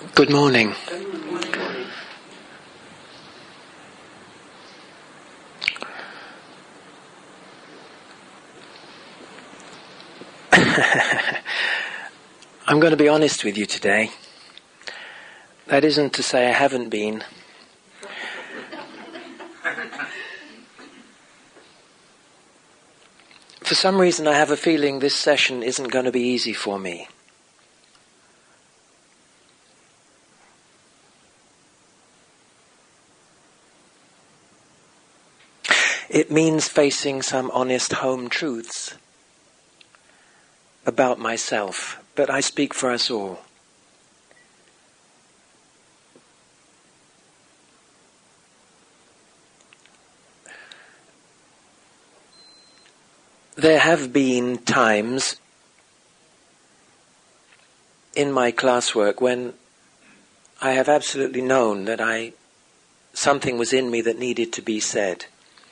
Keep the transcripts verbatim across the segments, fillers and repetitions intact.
Good morning. I'm going to be honest with you today. That isn't to say I haven't been. For some reason I have a feeling this session isn't going to be easy for me. It means facing some honest home truths about myself, but I speak for us all. There have been times in my classwork when I have absolutely known that I something was in me that needed to be said.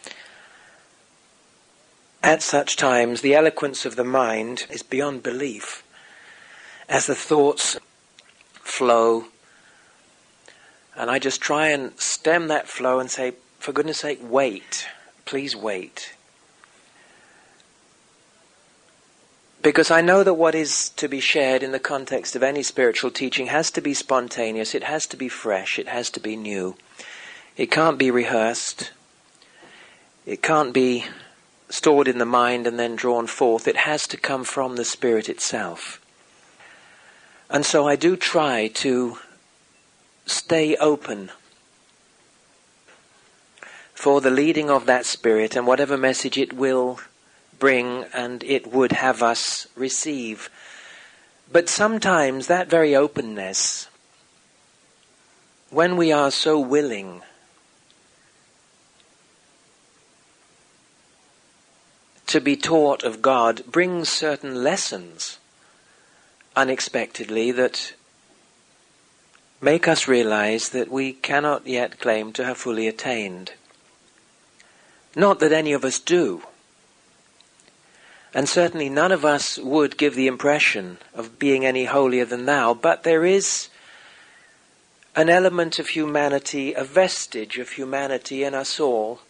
At such times, the eloquence of the mind is beyond belief. As the thoughts flow, and I just try and stem that flow and say, for goodness sake, wait. Please wait. Because I know that what is to be shared in the context of any spiritual teaching has to be spontaneous, it has to be fresh, it has to be new. It can't be rehearsed. It can't be stored in the mind and then drawn forth. It has to come from the Spirit itself. And so I do try to stay open for the leading of that Spirit and whatever message it will bring and it would have us receive. But sometimes that very openness, when we are so willing to be taught of God, brings certain lessons unexpectedly that make us realize that we cannot yet claim to have fully attained. Not that any of us do. And certainly none of us would give the impression of being any holier than thou, but there is an element of humanity, a vestige of humanity in us all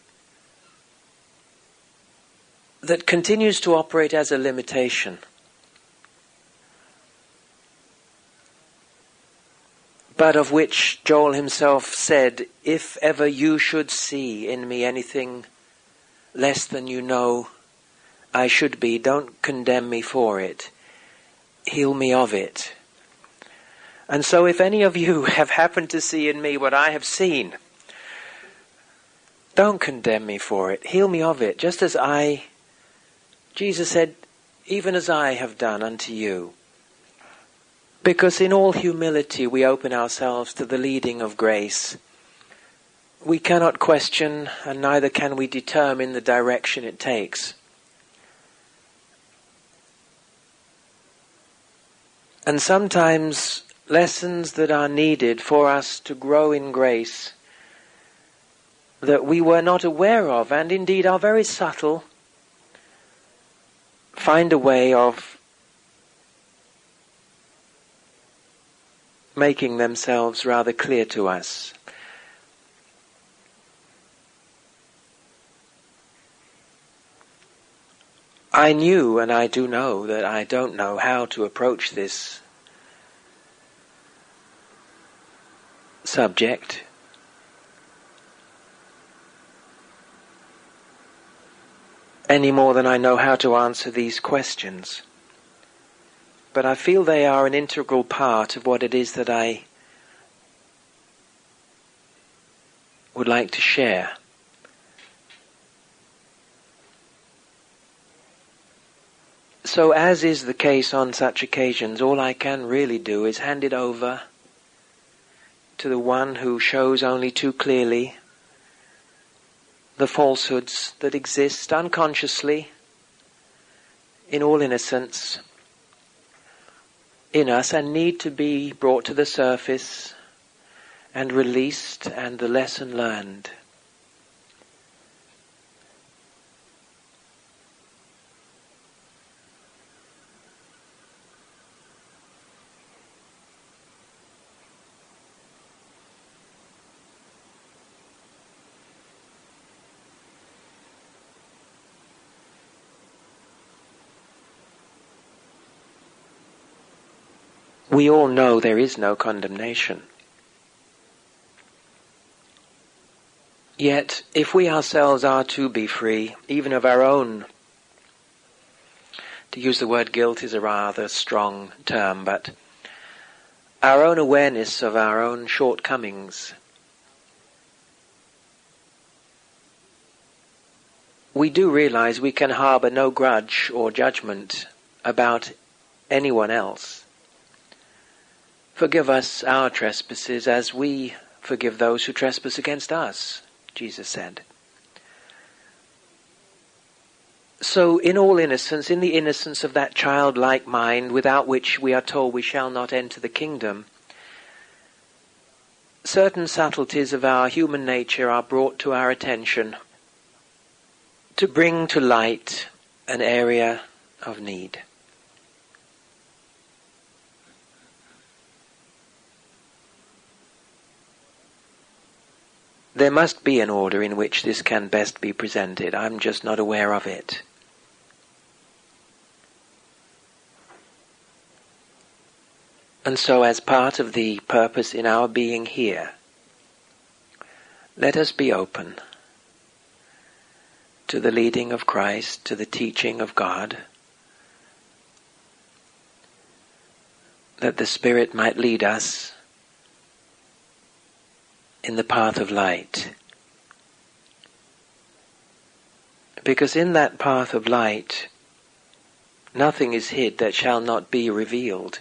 that continues to operate as a limitation. But of which Joel himself said, if ever you should see in me anything less than you know I should be, don't condemn me for it. Heal me of it. And so if any of you have happened to see in me what I have seen, don't condemn me for it. Heal me of it, just as I, Jesus said, even as I have done unto you. Because in all humility we open ourselves to the leading of grace. We cannot question, and neither can we determine the direction it takes. And sometimes lessons that are needed for us to grow in grace that we were not aware of, and indeed are very subtle, find a way of making themselves rather clear to us. I knew, and I do know, that I don't know how to approach this subject. Any more than I know how to answer these questions. But I feel they are an integral part of what it is that I would like to share. So as is the case on such occasions, all I can really do is hand it over to the one who shows only too clearly the falsehoods that exist unconsciously, in all innocence, in us, and need to be brought to the surface and released, and the lesson learned. we all know there is no condemnation. Yet, if we ourselves are to be free, even of our own, to use the word guilt is a rather strong term, but our own awareness of our own shortcomings, we do realize we can harbor no grudge or judgment about anyone else. Forgive us our trespasses as we forgive those who trespass against us, Jesus said. So in all innocence, in the innocence of that childlike mind without which we are told we shall not enter the kingdom, certain subtleties of our human nature are brought to our attention to bring to light an area of need. There must be an order in which this can best be presented. I'm just not aware of it. And so, as part of the purpose in our being here, let us be open to the leading of Christ, to the teaching of God, that the Spirit might lead us in the path of light. Because in that path of light, nothing is hid that shall not be revealed.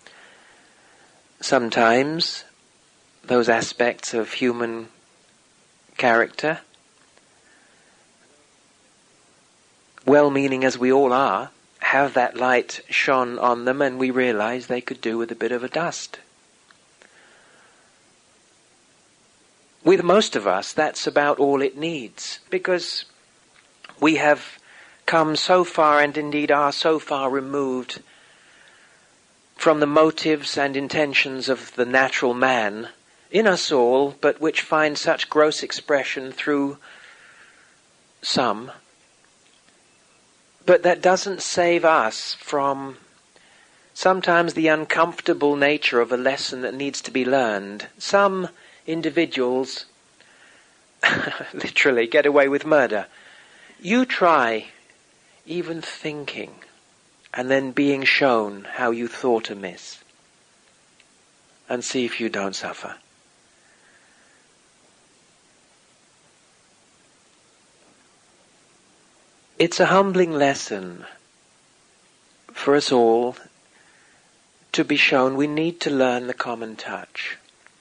Sometimes those aspects of human character, well-meaning as we all are, have that light shone on them and we realize they could do with a bit of a dust. With most of us, that's about all it needs, because we have come so far and indeed are so far removed from the motives and intentions of the natural man in us all, but which find such gross expression through some. But that doesn't save us from sometimes the uncomfortable nature of a lesson that needs to be learned. Some individuals literally get away with murder. You try even thinking and then being shown how you thought amiss, and see if you don't suffer. It's a humbling lesson for us all to be shown we need to learn the common touch.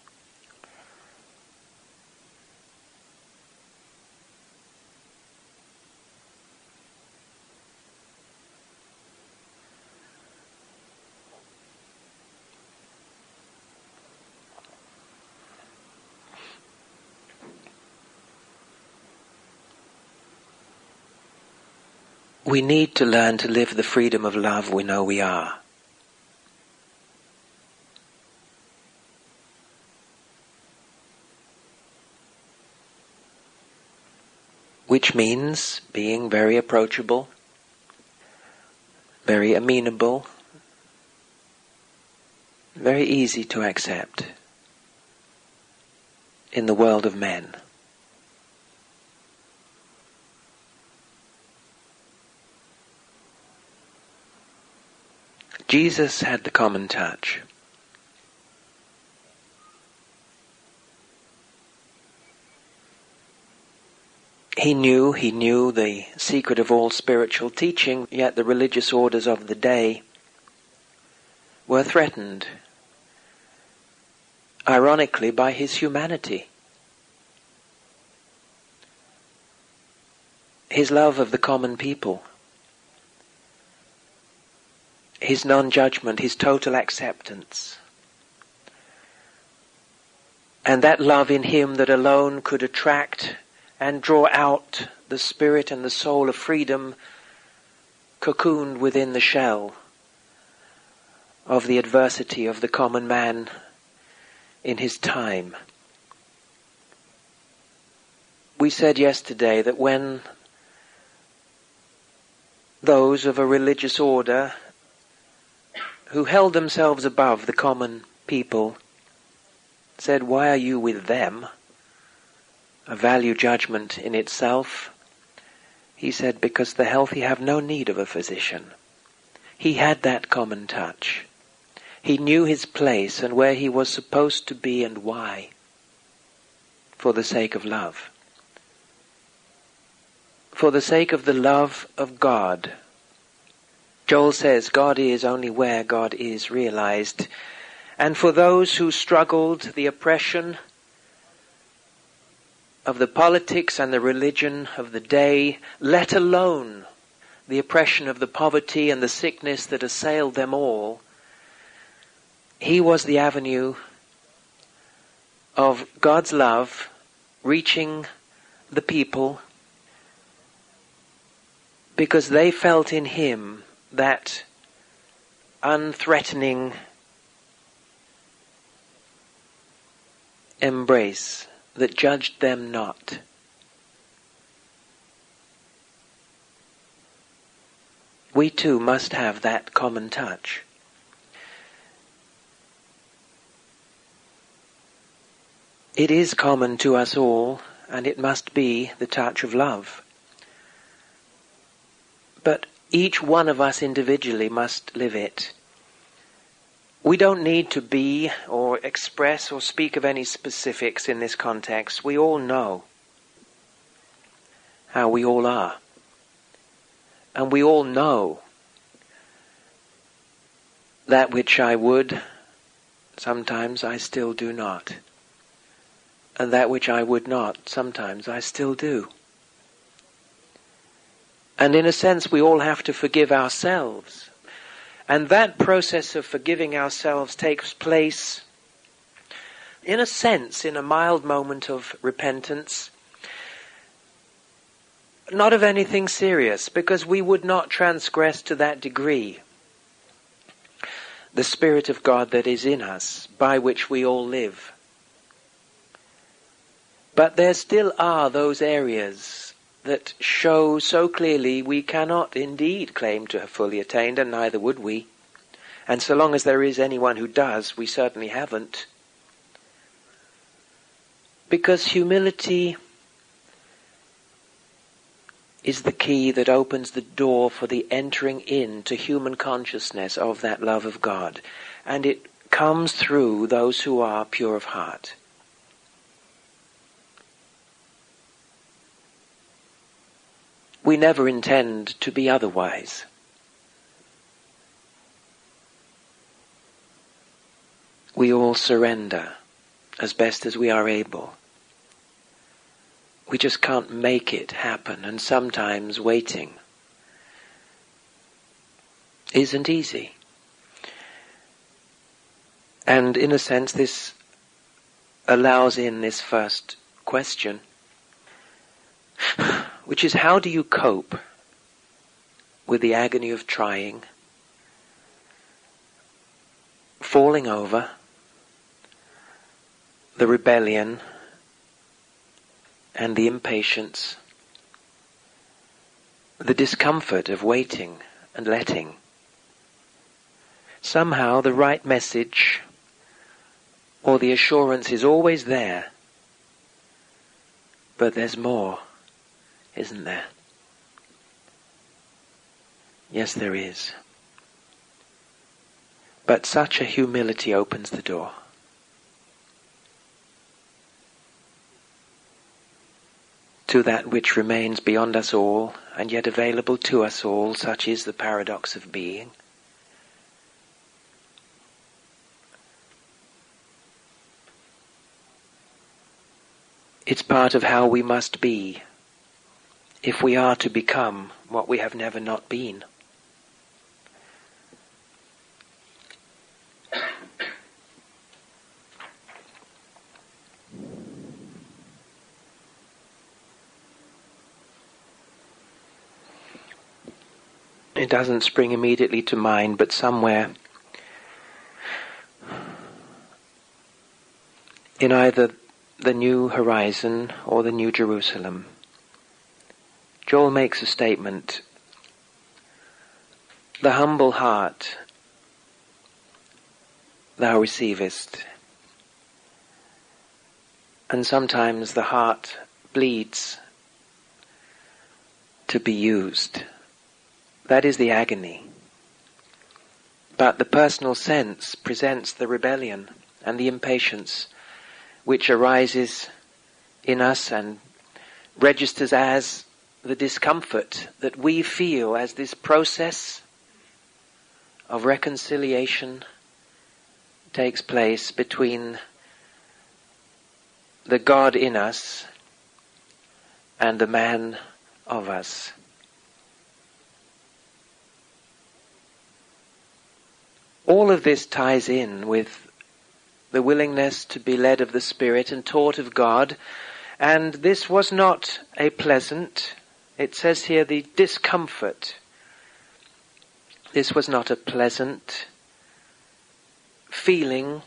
We need to learn to live the freedom of love we know we are. Which means being very approachable, very amenable, very easy to accept in the world of men. Jesus had the common touch. He knew, he knew the secret of all spiritual teaching, yet the religious orders of the day were threatened, ironically, by his humanity. His love of the common people, his non-judgment, his total acceptance. And that love in him that alone could attract and draw out the spirit and the soul of freedom cocooned within the shell of the adversity of the common man in his time. We said yesterday that when those of a religious order who held themselves above the common people, said, "Why are you with them?" A value judgment in itself. He said, "Because the healthy have no need of a physician." He had that common touch. He knew his place and where he was supposed to be and why, for the sake of love. For the sake of the love of God. Joel says God is only where God is realized. And for those who struggled the oppression of the politics and the religion of the day, let alone the oppression of the poverty and the sickness that assailed them all, he was the avenue of God's love reaching the people, because they felt in him that unthreatening embrace that judged them not. We too must have that common touch. It is common to us all, and it must be the touch of love. But each one of us individually must live it. We don't need to be or express or speak of any specifics in this context. We all know how we all are. And we all know that which I would, sometimes I still do not. And that which I would not, sometimes I still do. And in a sense, we all have to forgive ourselves. And that process of forgiving ourselves takes place, in a sense, in a mild moment of repentance. Not of anything serious, because we would not transgress to that degree the Spirit of God that is in us, by which we all live. But there still are those areas that show so clearly we cannot indeed claim to have fully attained, and neither would we. And so long as there is anyone who does, we certainly haven't. Because humility is the key that opens the door for the entering into human consciousness of that love of God. And it comes through those who are pure of heart. We never intend to be otherwise. We all surrender as best as we are able. We just can't make it happen, and sometimes waiting isn't easy. And in a sense, this allows in this first question, which is, how do you cope with the agony of trying, falling over, the rebellion, and the impatience, the discomfort of waiting and letting? Somehow the right message or the assurance is always there, but there's more, isn't there? Yes, there is. But such a humility opens the door. To that which remains beyond us all, and yet available to us all. Such is the paradox of being. It's part of how we must be if we are to become what we have never not been. It doesn't spring immediately to mind, but somewhere in either the New Horizon or the New Jerusalem, Joel makes a statement. The humble heart thou receivest. And sometimes the heart bleeds to be used. That is the agony. But the personal sense presents the rebellion and the impatience which arises in us and registers as the discomfort that we feel as this process of reconciliation takes place between the God in us and the man of us. All of this ties in with the willingness to be led of the Spirit and taught of God, and this was not a pleasant, it says here the discomfort. This was not a pleasant feeling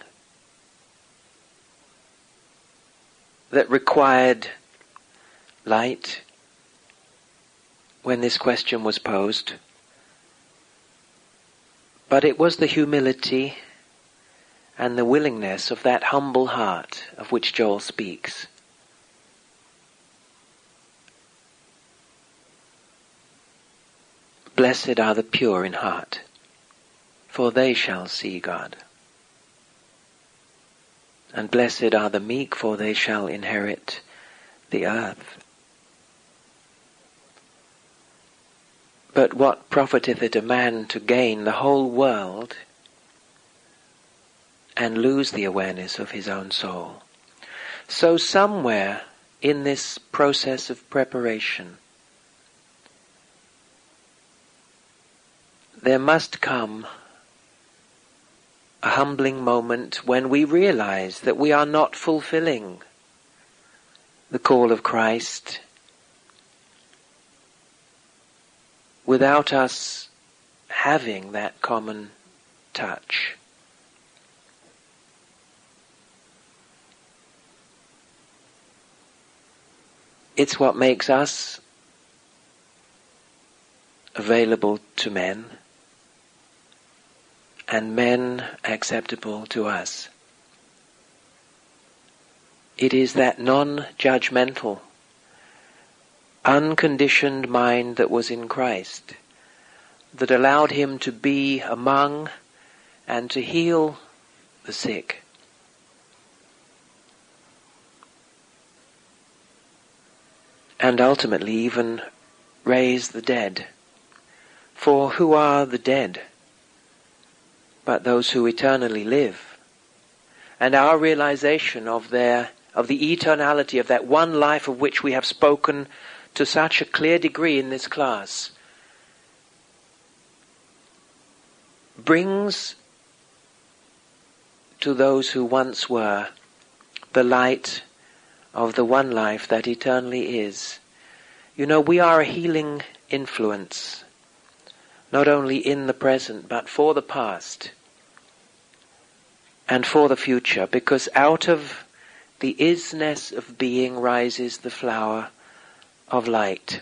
that required light when this question was posed. But it was the humility and the willingness of that humble heart of which Joel speaks. Blessed are the pure in heart, for they shall see God. And blessed are the meek, for they shall inherit the earth. But what profiteth it a man to gain the whole world and lose the awareness of his own soul? So somewhere in this process of preparation, there must come a humbling moment when we realize that we are not fulfilling the call of Christ without us having that common touch. It's what makes us available to men, and men acceptable to us. It is that non-judgmental, unconditioned mind that was in Christ that allowed him to be among and to heal the sick. And ultimately even raise the dead. For who are the dead but those who eternally live? And our realization of their, of the eternality of that one life of which we have spoken to such a clear degree in this class brings to those who once were the light of the one life that eternally is. You know, we are a healing influence, not only in the present, but for the past and for the future, because out of the isness of being rises the flower of light.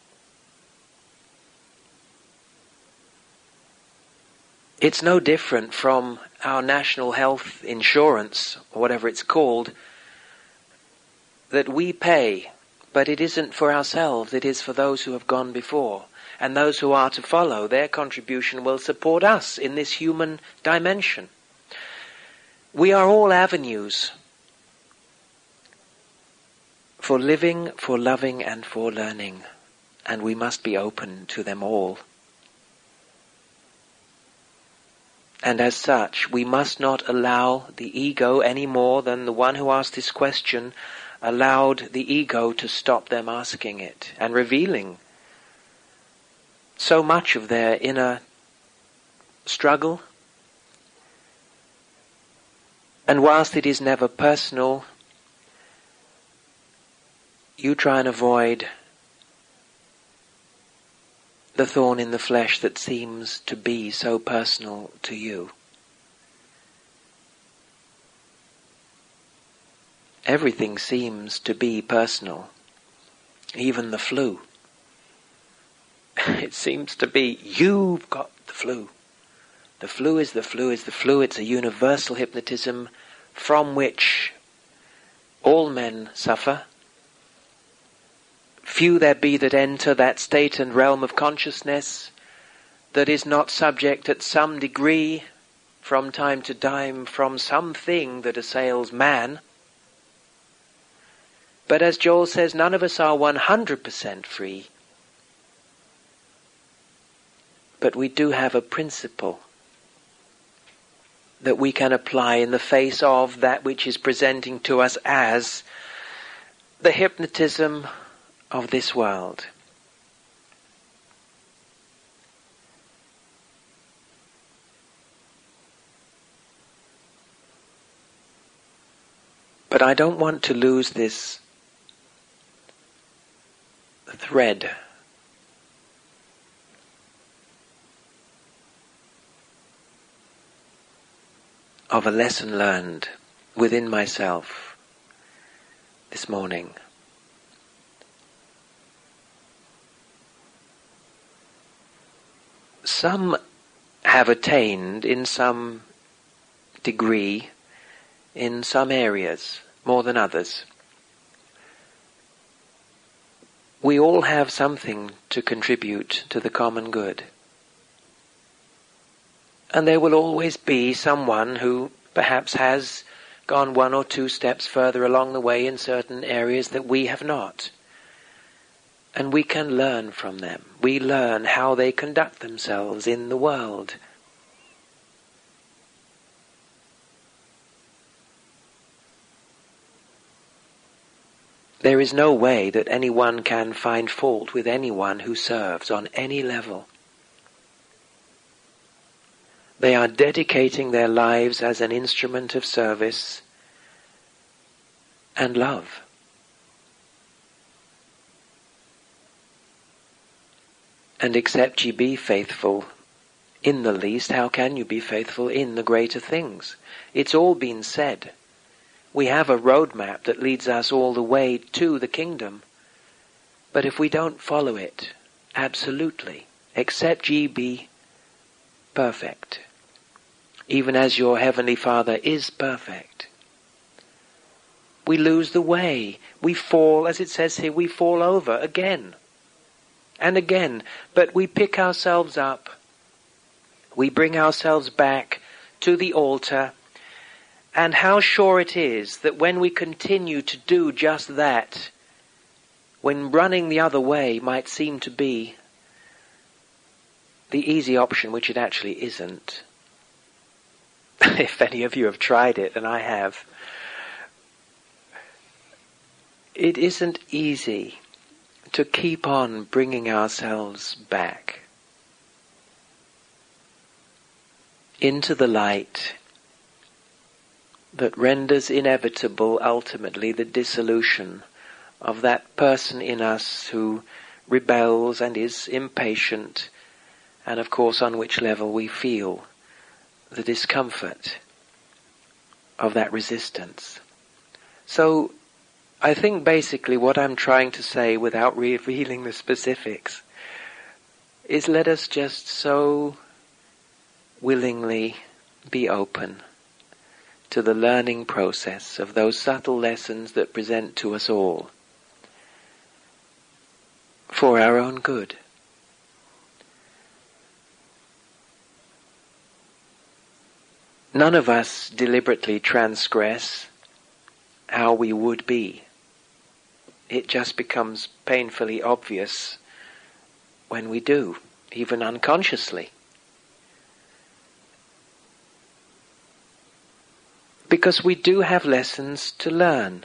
It's no different from our national health insurance, or whatever it's called, that we pay, but it isn't for ourselves, it is for those who have gone before. And those who are to follow, their contribution will support us in this human dimension. We are all avenues for living, for loving, and for learning, and we must be open to them all. And as such, we must not allow the ego any more than the one who asked this question allowed the ego to stop them asking it and revealing so much of their inner struggle. And whilst it is never personal, you try and avoid the thorn in the flesh that seems to be so personal to you. Everything seems to be personal, even the flu. It seems to be, you've got the flu. The flu is the flu is the flu. It's a universal hypnotism from which all men suffer. Few there be that enter that state and realm of consciousness that is not subject at some degree, from time to time, from something that assails man. But as Joel says, none of us are one hundred percent free. But we do have a principle that we can apply in the face of that which is presenting to us as the hypnotism of this world. But I don't want to lose this thread of a lesson learned within myself this morning. Some have attained in some degree, in some areas, more than others. We all have something to contribute to the common good. And there will always be someone who perhaps has gone one or two steps further along the way in certain areas that we have not. And we can learn from them. We learn how they conduct themselves in the world. There is no way that anyone can find fault with anyone who serves on any level. They are dedicating their lives as an instrument of service and love. And except ye be faithful in the least, how can you be faithful in the greater things? It's all been said. We have a roadmap that leads us all the way to the kingdom. But if we don't follow it, absolutely, except ye be perfect, even as your heavenly Father is perfect, we lose the way. We fall, as it says here, we fall over again and again. But we pick ourselves up. We bring ourselves back to the altar. And how sure it is that when we continue to do just that, when running the other way might seem to be the easy option, which it actually isn't. If any of you have tried it, and I have, it isn't easy to keep on bringing ourselves back into the light that renders inevitable ultimately the dissolution of that person in us who rebels and is impatient, and of course on which level we feel the discomfort of that resistance. So I think basically what I'm trying to say, without revealing the specifics, is let us just so willingly be open to the learning process of those subtle lessons that present to us all for our own good. None of us deliberately transgress how we would be. It just becomes painfully obvious when we do, even unconsciously. Because we do have lessons to learn.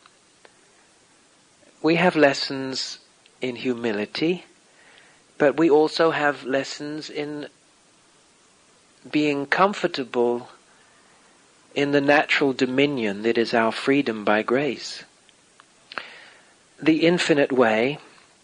We have lessons in humility, but we also have lessons in being comfortable in the natural dominion that is our freedom by grace. The infinite way,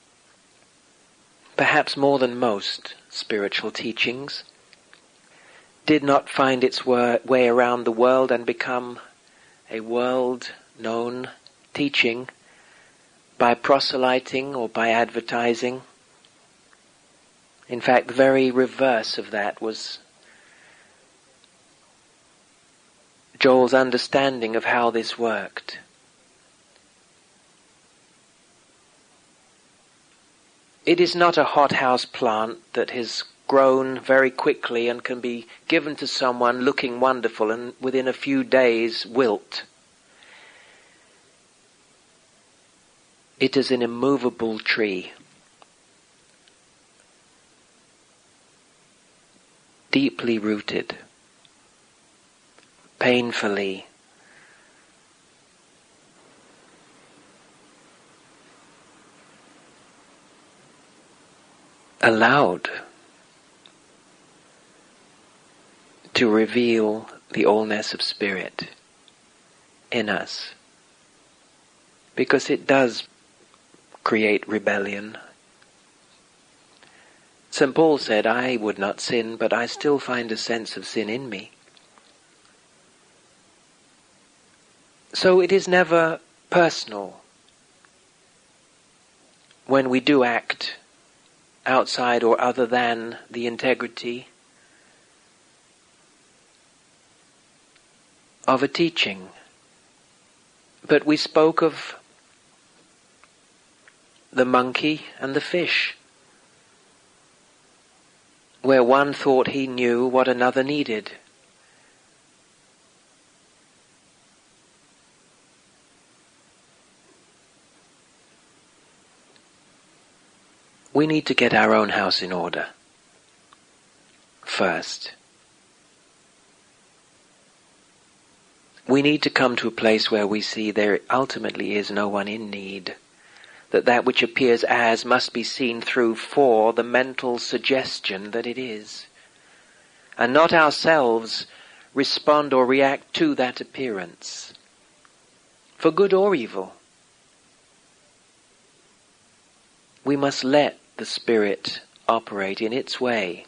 perhaps more than most spiritual teachings, did not find its way around the world and become a world-known teaching by proselyting or by advertising. In fact, the very reverse of that was Joel's understanding of how this worked. It is not a hothouse plant that has grown very quickly and can be given to someone looking wonderful and within a few days wilt. It is an immovable tree, deeply rooted, painfully allowed to reveal the allness of Spirit in us, because it does create rebellion. Saint Paul said, I would not sin, but I still find a sense of sin in me. So it is never personal when we do act outside or other than the integrity of a teaching. But we spoke of the monkey and the fish, where one thought he knew what another needed. We need to get our own house in order first. We need to come to a place where we see there ultimately is no one in need, that that which appears as must be seen through for the mental suggestion that it is, and not ourselves respond or react to that appearance, for good or evil. We must let the Spirit operate in its way.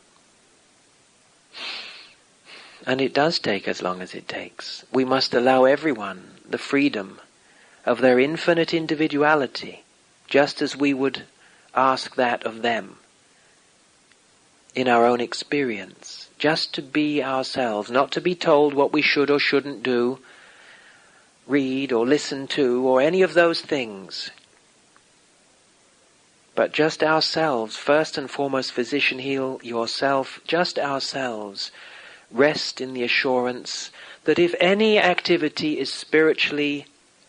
And it does take as long as it takes. We must allow everyone the freedom of their infinite individuality, just as we would ask that of them in our own experience. Just to be ourselves, not to be told what we should or shouldn't do, read or listen to, or any of those things. But just ourselves, first and foremost, physician, heal yourself, just ourselves. Rest in the assurance that if any activity is spiritually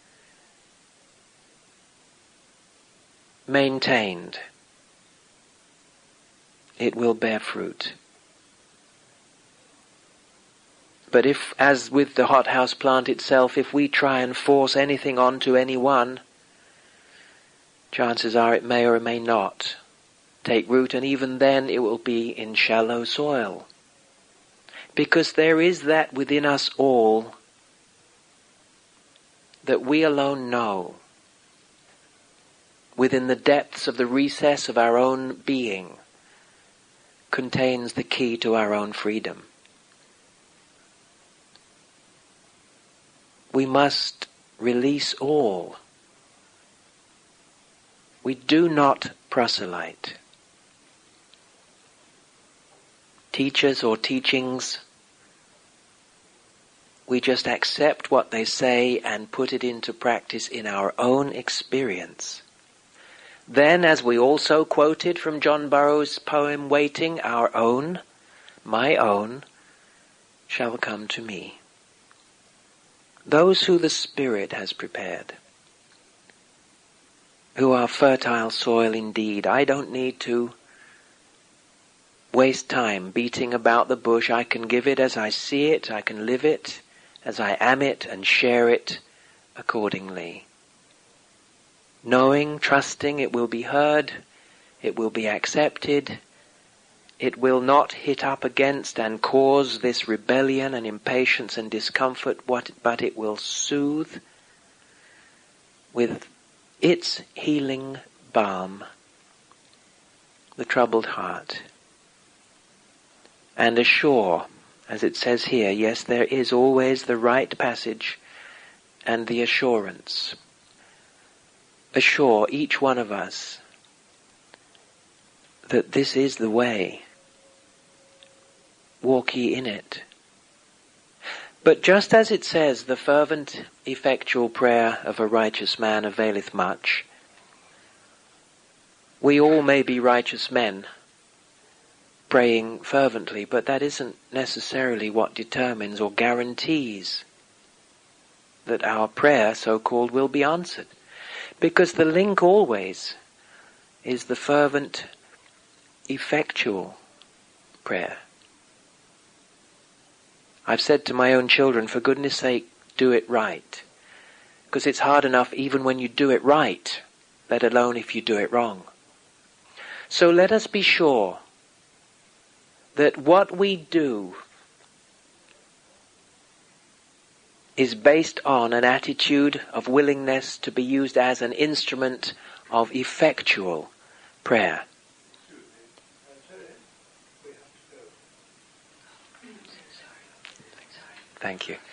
maintained, it will bear fruit. But if, as with the hothouse plant itself, if we try and force anything onto anyone, chances are it may or may not take root, and even then it will be in shallow soil. Because there is that within us all that we alone know, within the depths of the recess of our own being, contains the key to our own freedom. We must release all. We do not proselyte. Teachers or teachings, we just accept what they say and put it into practice in our own experience. Then, as we also quoted from John Burroughs' poem, Waiting, our own, my own, shall come to me. Those who the Spirit has prepared, who are fertile soil indeed. I don't need to waste time beating about the bush. I can give it as I see it, I can live it as I am it, and share it accordingly. Knowing, trusting it will be heard, it will be accepted, it will not hit up against and cause this rebellion and impatience and discomfort, what, but it will soothe with its healing balm the troubled heart. And assure, as it says here, yes, there is always the right passage and the assurance. Assure each one of us that this is the way. Walk ye in it. But just as it says, the fervent, effectual prayer of a righteous man availeth much, we all may be righteous men, praying fervently, but that isn't necessarily what determines or guarantees that our prayer, so-called, will be answered. Because the link always is the fervent, effectual prayer. I've said to my own children, for goodness sake, do it right. Because it's hard enough even when you do it right, let alone if you do it wrong. So let us be sure that what we do is based on an attitude of willingness to be used as an instrument of effectual prayer. Thank you.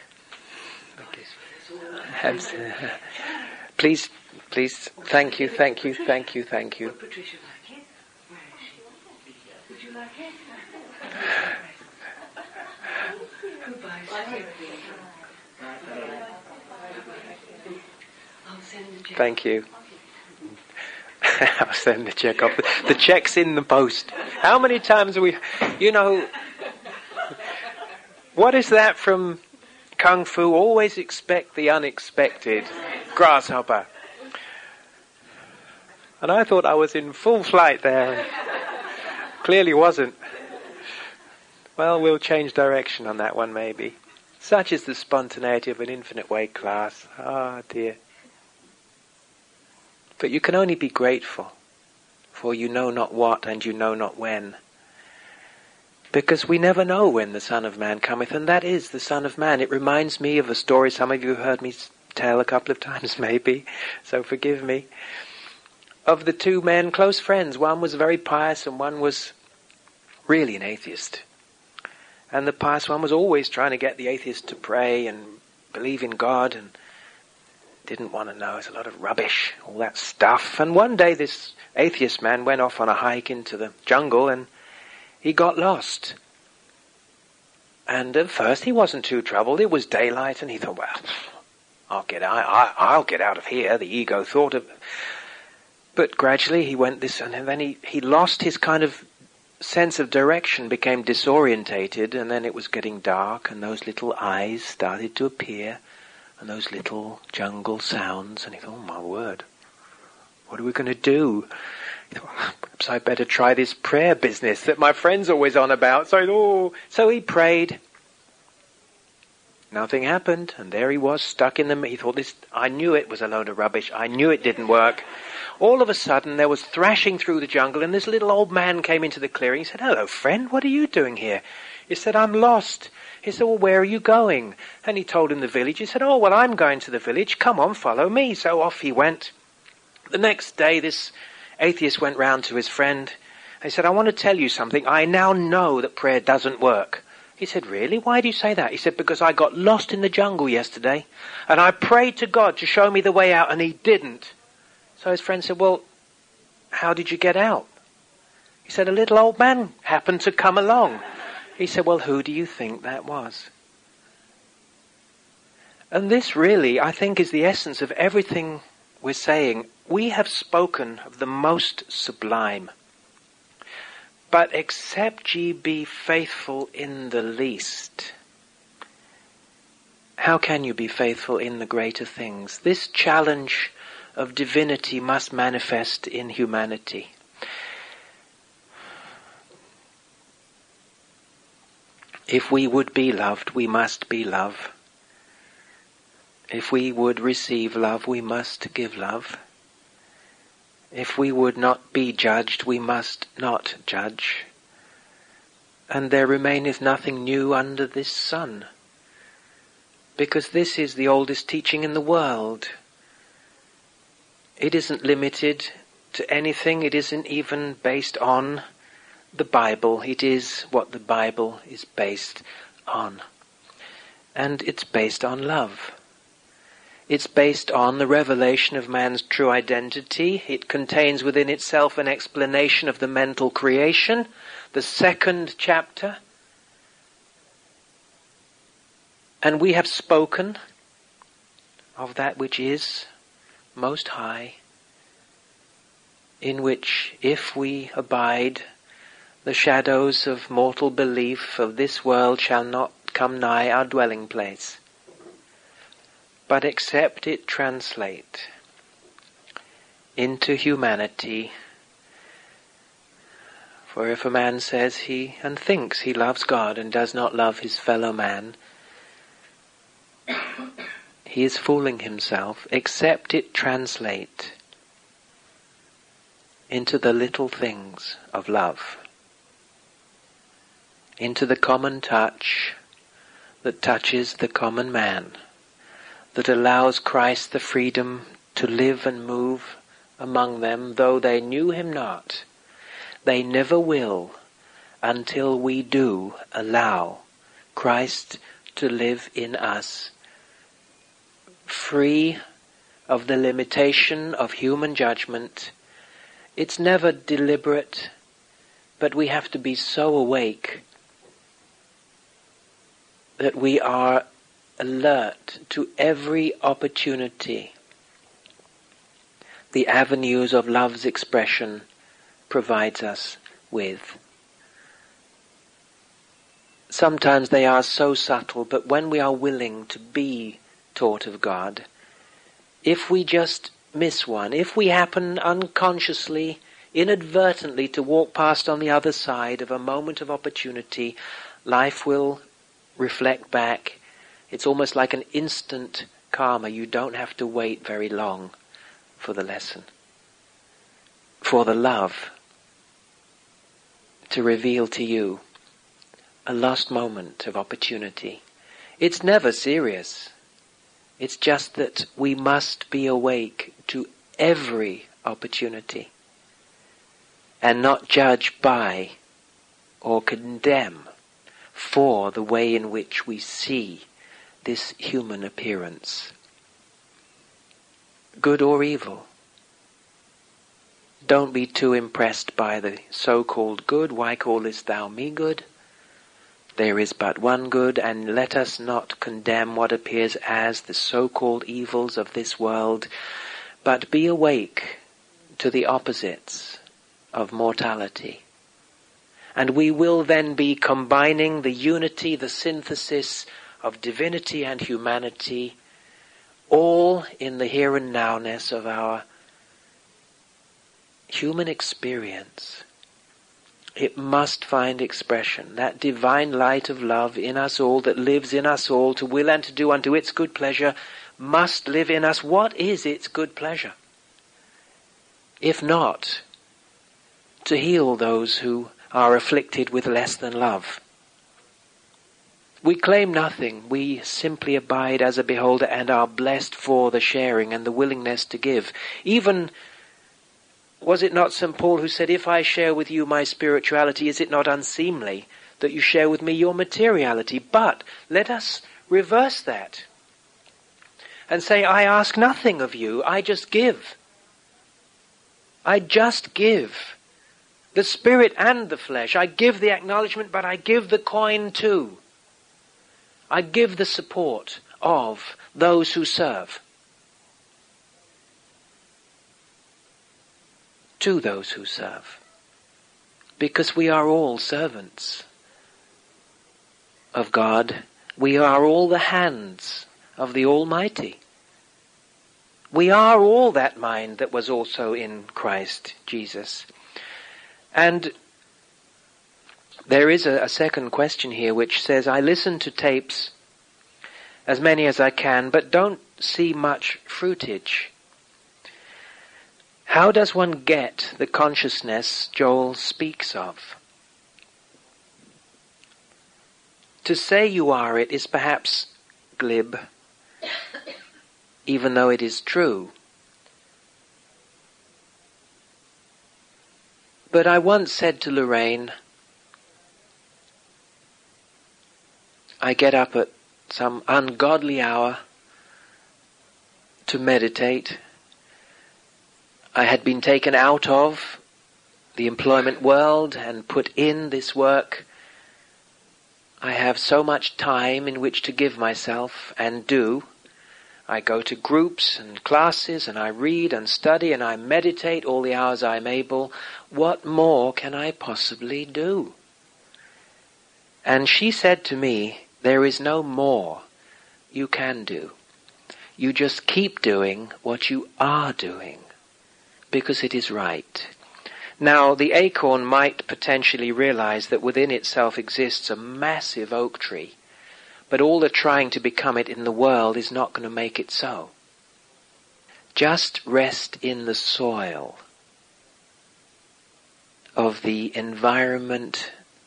Thank you. Please, please, thank you, thank you, thank you, thank you. Would you like it? Who buys it? I'll send the check. Thank you. I'll send the check off. The check's in the post. How many times are we... You know... What is that from Kung Fu? Always expect the unexpected. Grasshopper. And I thought I was in full flight there. Clearly wasn't. Well, we'll change direction on that one maybe. Such is the spontaneity of an infinite way class. Ah, oh, dear. But you can only be grateful, for you know not what and you know not when. Because we never know when the Son of Man cometh, and that is the Son of Man. It reminds me of a story some of you have heard me tell a couple of times maybe, so forgive me, of the two men, close friends. One was very pious and one was really an atheist. And the pious one was always trying to get the atheist to pray and believe in God and didn't want to know. It's a lot of rubbish, all that stuff. And one day this atheist man went off on a hike into the jungle and he got lost. And at first he wasn't too troubled. It was daylight and he thought, well, I'll get out, I, I'll get out of here, the ego thought of. But gradually he went this, and then he, he lost his kind of sense of direction, became disorientated, and then it was getting dark and those little eyes started to appear and those little jungle sounds, and he thought, oh my word, what are we going to do? He thought, perhaps I better try this prayer business that my friend's always on about. So, oh, so he prayed. Nothing happened, and there he was, stuck in the... He thought, this, I knew it was a load of rubbish. I knew it didn't work. All of a sudden, there was thrashing through the jungle, and this little old man came into the clearing. He said, hello, friend, what are you doing here? He said, I'm lost. He said, well, where are you going? And he told him the village. He said, oh, well, I'm going to the village. Come on, follow me. So off he went. The next day, this atheist went round to his friend. He said, I want to tell you something. I now know that prayer doesn't work. He said, really? Why do you say that? He said, because I got lost in the jungle yesterday, and I prayed to God to show me the way out, and he didn't. So his friend said, well, how did you get out? He said, a little old man happened to come along. He said, well, who do you think that was? And this really, I think, is the essence of everything we're saying. We have spoken of the most sublime. But except ye be faithful in the least, how can you be faithful in the greater things? This challenge of divinity must manifest in humanity. If we would be loved, we must be love. If we would receive love, we must give love. If we would not be judged, we must not judge. And there remaineth nothing new under this sun. Because this is the oldest teaching in the world. It isn't limited to anything. It isn't even based on the Bible. It is what the Bible is based on. And it's based on love. It's based on the revelation of man's true identity. It contains within itself an explanation of the mental creation, the second chapter. And we have spoken of that which is most high, in which, if we abide, the shadows of mortal belief of this world shall not come nigh our dwelling place. But except it translate into humanity, for if a man says he and thinks he loves God and does not love his fellow man, he is fooling himself. Except it translate into the little things of love, into the common touch that touches the common man, that allows Christ the freedom to live and move among them, though they knew him not. They never will until we do allow Christ to live in us, free of the limitation of human judgment. It's never deliberate, but we have to be so awake that we are alert to every opportunity the avenues of love's expression provides us with. Sometimes they are so subtle, but when we are willing to be taught of God, if we just miss one, if we happen unconsciously, inadvertently to walk past on the other side of a moment of opportunity, life will reflect back. It's almost like an instant karma. You don't have to wait very long for the lesson, for the love to reveal to you a lost moment of opportunity. It's never serious. It's just that we must be awake to every opportunity and not judge by or condemn for the way in which we see this human appearance, good or evil. Don't be too impressed by the so-called good. Why callest thou me good? There is but one good, and let us not condemn what appears as the so-called evils of this world, but be awake to the opposites of mortality. And we will then be combining the unity, the synthesis of divinity and humanity, all in the here and now-ness of our human experience. It must find expression. That divine light of love in us all, that lives in us all to will and to do unto its good pleasure, must live in us. What is its good pleasure? If not, to heal those who are afflicted with less than love. We claim nothing. We simply abide as a beholder and are blessed for the sharing and the willingness to give. Even, was it not Saint Paul who said, if I share with you my spirituality, is it not unseemly that you share with me your materiality? But let us reverse that and say, I ask nothing of you, I just give. I just give. The spirit and the flesh. I give the acknowledgement, but I give the coin too. I give the support of those who serve. To those who serve. Because we are all servants of God. We are all the hands of the Almighty. We are all that mind that was also in Christ Jesus. And there is a, a second question here which says, I listen to tapes, as many as I can, but don't see much fruitage. How does one get the consciousness Joel speaks of? To say you are it is perhaps glib, even though it is true. But I once said to Lorraine, I get up at some ungodly hour to meditate. I had been taken out of the employment world and put in this work. I have so much time in which to give myself and do. I go to groups and classes and I read and study and I meditate all the hours I'm able. What more can I possibly do? And she said to me, there is no more you can do. You just keep doing what you are doing, because it is right. Now, the acorn might potentially realize that within itself exists a massive oak tree, but all the trying to become it in the world is not going to make it so. Just rest in the soil of the environment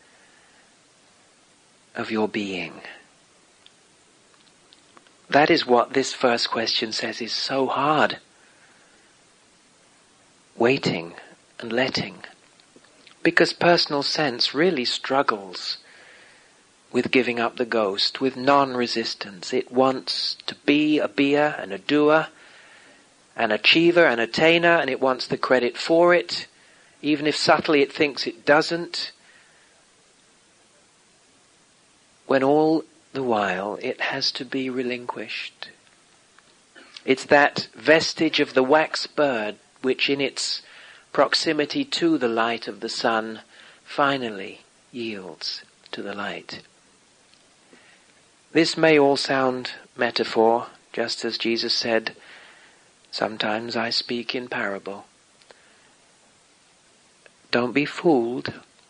of your being. That is what this first question says is so hard. Waiting and letting. Because personal sense really struggles with giving up the ghost, with non-resistance. It wants to be a beer and a doer, an achiever, an attainer, and it wants the credit for it, even if subtly it thinks it doesn't. When all the while it has to be relinquished. It's that vestige of the wax bird which in its proximity to the light of the sun finally yields to the light. This may all sound metaphor, just as Jesus said, sometimes I speak in parable. Don't be fooled.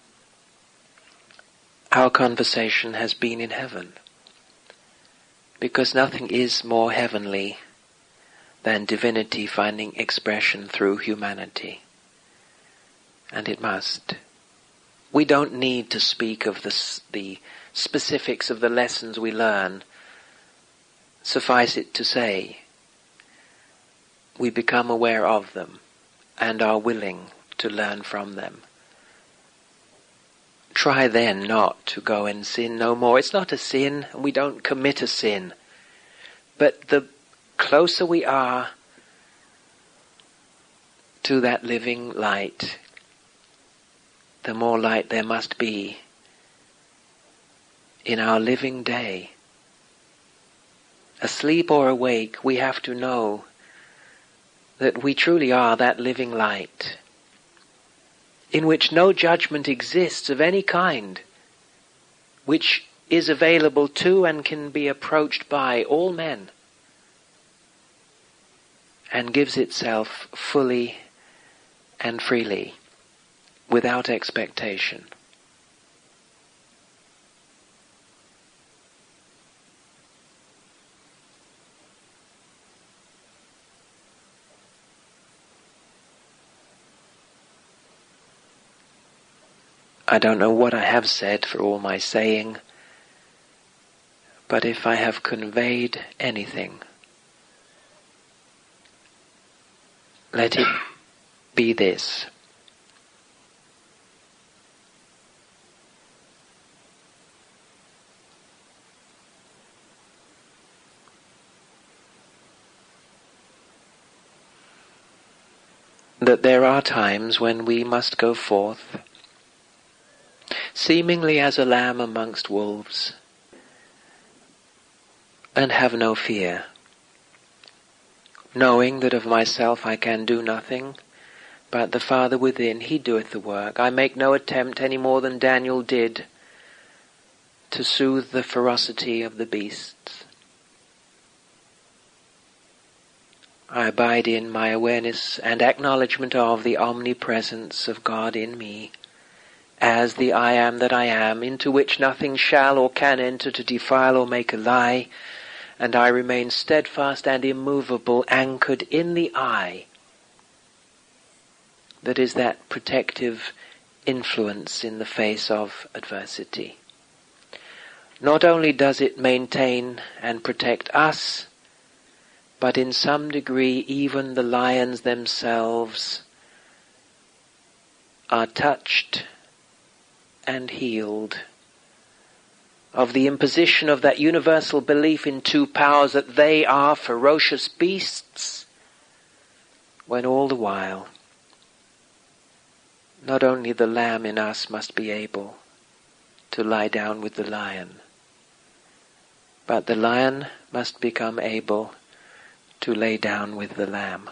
Our conversation has been in heaven, because nothing is more heavenly than divinity finding expression through humanity. And it must. We don't need to speak of the, the specifics of the lessons we learn. Suffice it to say, we become aware of them and are willing to learn from them. Try then not to go and sin no more. It's not a sin, and we don't commit a sin. But the closer we are to that living light, the more light there must be in our living day. Asleep or awake, we have to know that we truly are that living light, in which no judgment exists of any kind, which is available to and can be approached by all men, and gives itself fully and freely, without expectation. I don't know what I have said for all my saying, but if I have conveyed anything, let it be this. That there are times when we must go forth, seemingly as a lamb amongst wolves, and have no fear, knowing that of myself I can do nothing, but the Father within, He doeth the work. I make no attempt any more than Daniel did to soothe the ferocity of the beasts. I abide in my awareness and acknowledgement of the omnipresence of God in me, as the I am that I am, into which nothing shall or can enter to defile or make a lie, and I remain steadfast and immovable, anchored in the I, that is that protective influence in the face of adversity. Not only does it maintain and protect us, but in some degree even the lions themselves are touched and healed of the imposition of that universal belief in two powers, that they are ferocious beasts, when all the while not only the lamb in us must be able to lie down with the lion. But the lion must become able to lay down with the lamb.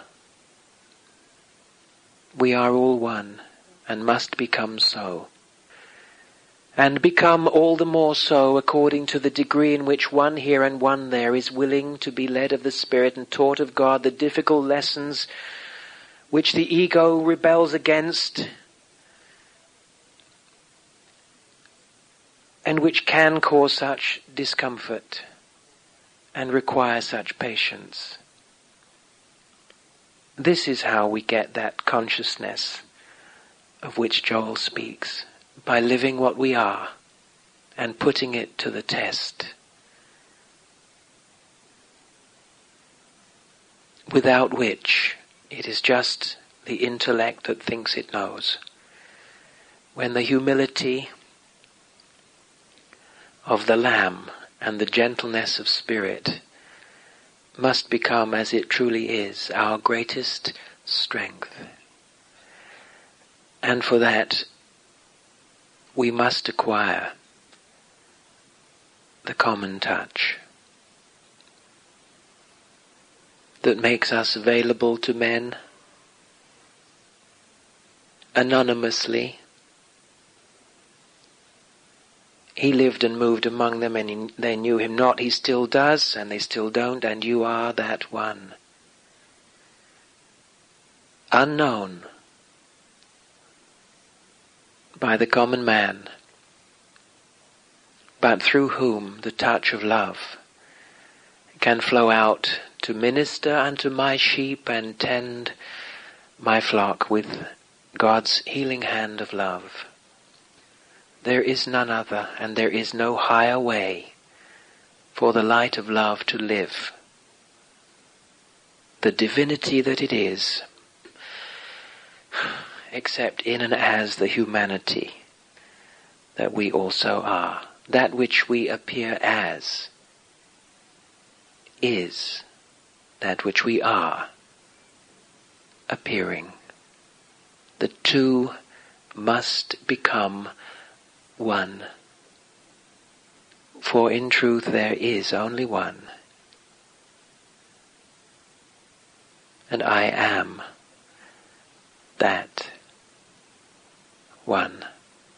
We are all one and must become so. And become all the more so according to the degree in which one here and one there is willing to be led of the Spirit and taught of God the difficult lessons which the ego rebels against and which can cause such discomfort and require such patience. This is how we get that consciousness of which Joel speaks, by living what we are and putting it to the test. Without which it is just the intellect that thinks it knows. When the humility of the Lamb and the gentleness of spirit must become, as it truly is, our greatest strength. And for that we must acquire the common touch that makes us available to men anonymously. He lived and moved among them, and he, they knew him not. He still does, and they still don't, and you are that one. Unknown by the common man, but through whom the touch of love can flow out to minister unto my sheep and tend my flock with God's healing hand of love. There is none other, and there is no higher way for the light of love to live. The divinity that it is, except in and as the humanity that we also are. That which we appear as is that which we are appearing. The two must become one. For in truth there is only one. And I am that one.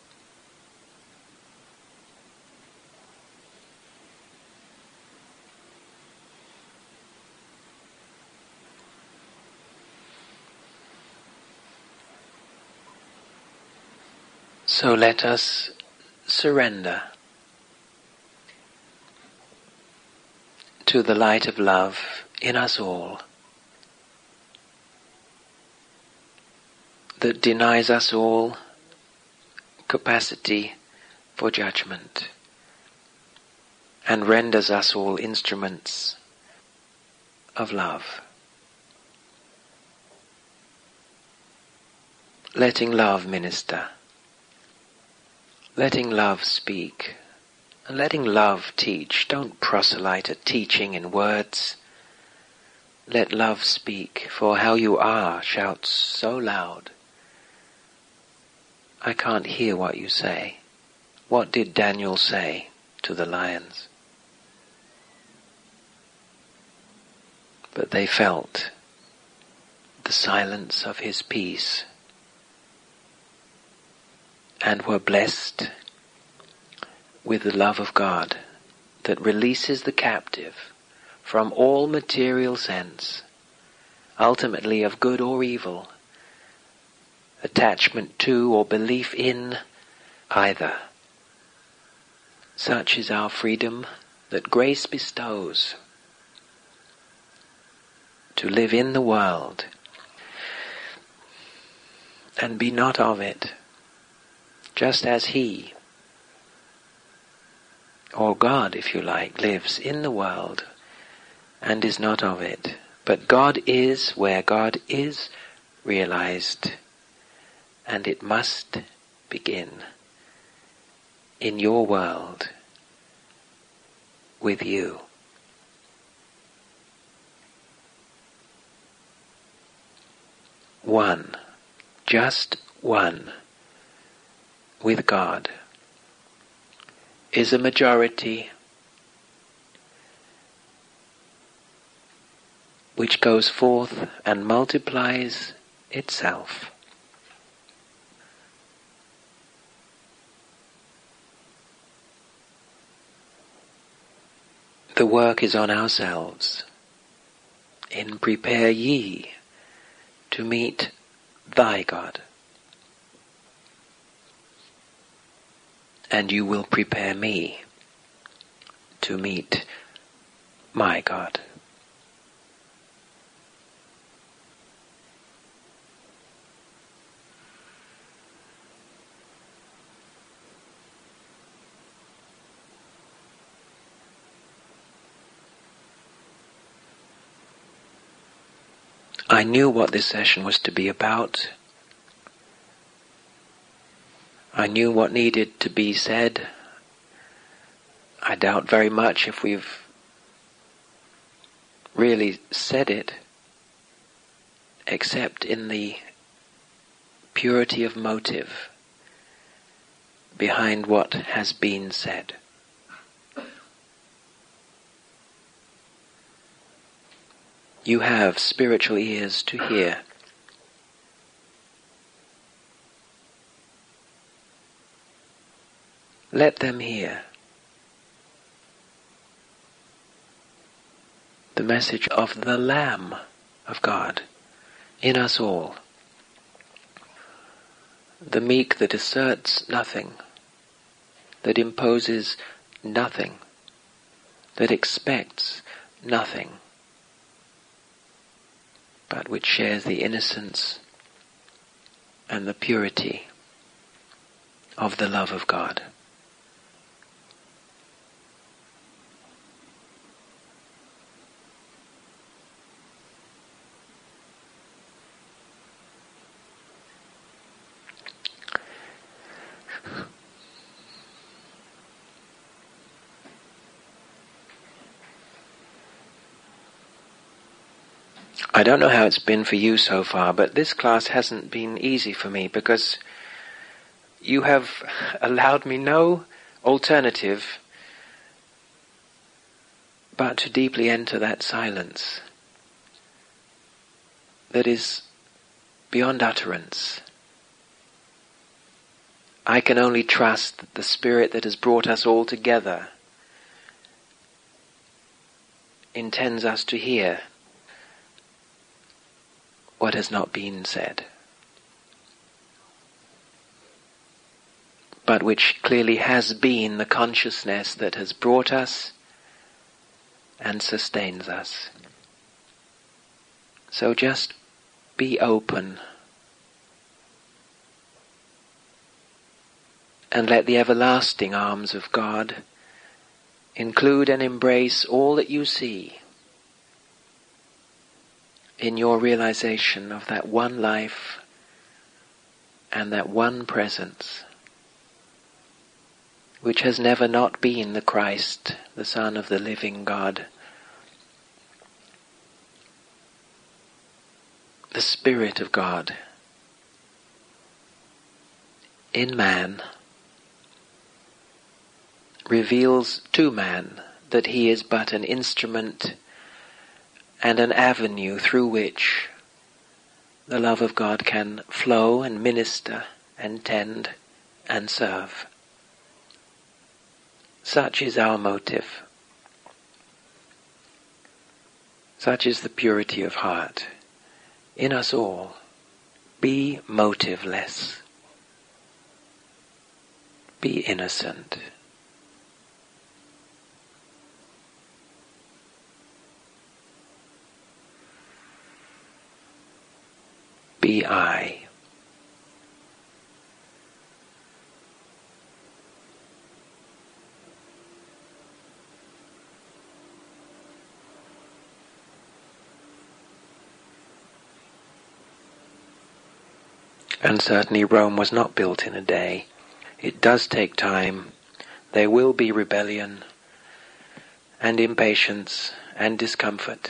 So let us surrender to the light of love in us all that denies us all capacity for judgment and renders us all instruments of love. Letting love minister, letting love speak, and letting love teach. Don't proselyte at teaching in words. Let love speak, for how you are shouts so loud, I can't hear what you say. What did Daniel say to the lions? But they felt the silence of his peace and were blessed with the love of God that releases the captive from all material sense, ultimately of good or evil, attachment to or belief in either. Such is our freedom that grace bestows to live in the world and be not of it, just as He, or God if you like, lives in the world and is not of it. But God is where God is realized, and it must begin in your world with you. One, just one with God, is a majority which goes forth and multiplies itself. The work is on ourselves. In prepare ye to meet thy God, and you will prepare me to meet my God. I knew what this session was to be about. I knew what needed to be said. I doubt very much if we've really said it, except in the purity of motive behind what has been said. You have spiritual ears to hear. Let them hear the message of the Lamb of God in us all. The meek that asserts nothing, that imposes nothing, that expects nothing, but which shares the innocence and the purity of the love of God. I don't know how it's been for you so far, but this class hasn't been easy for me because you have allowed me no alternative but to deeply enter that silence that is beyond utterance. I can only trust that the Spirit that has brought us all together intends us to hear what has not been said, but which clearly has been the consciousness that has brought us and sustains us. So just be open and let the everlasting arms of God include and embrace all that you see in your realization of that one life and that one presence, which has never not been the Christ, the Son of the living God, the Spirit of God in man, reveals to man that he is but an instrument and an avenue through which the love of God can flow and minister and tend and serve. Such is our motive. Such is the purity of heart in us all. Be motiveless. Be innocent. Be I. And certainly Rome was not built in a day. It does take time. There will be rebellion and impatience and discomfort.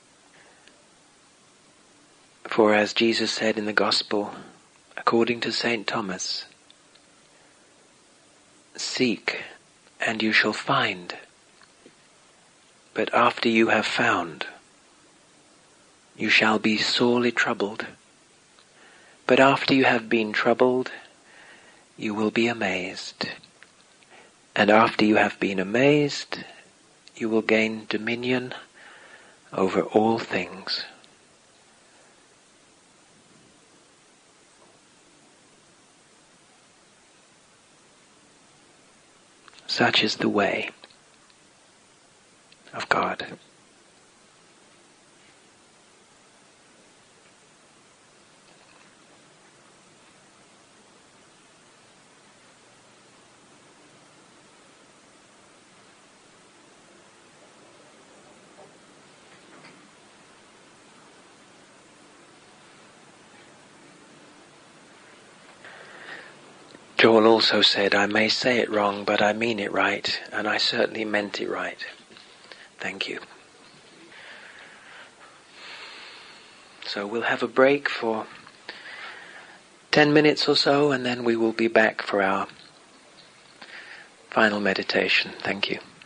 For as Jesus said in the Gospel, according to Saint Thomas, seek and you shall find. But after you have found, you shall be sorely troubled. But after you have been troubled, you will be amazed. And after you have been amazed, you will gain dominion over all things. Such is the way of God. Joel also said, I may say it wrong, but I mean it right, and I certainly meant it right. Thank you. So we'll have a break for ten minutes or so, and then we will be back for our final meditation. Thank you.